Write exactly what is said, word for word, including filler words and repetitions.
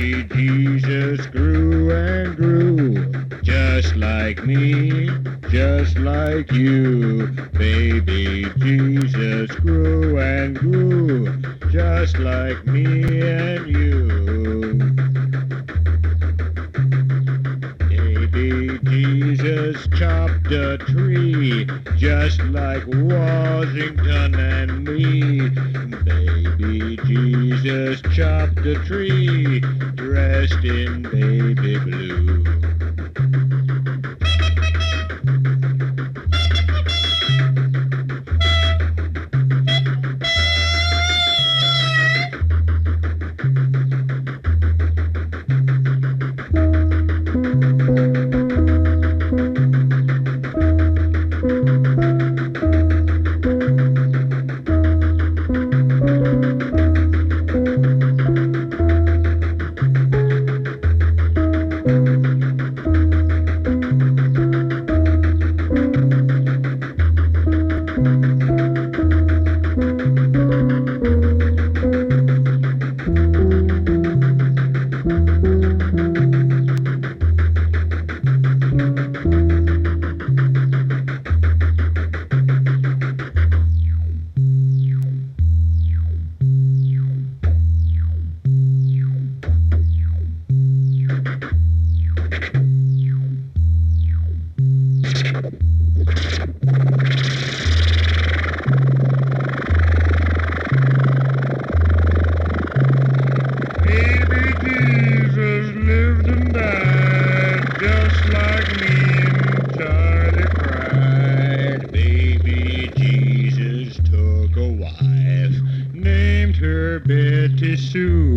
Baby Jesus grew and grew, just like me, just like you. Baby Jesus grew and grew, just like me and you. Baby Jesus chopped a tree, just like Washington and me. Baby Jesus chopped a tree, dressed in baby blue. Betty Sue.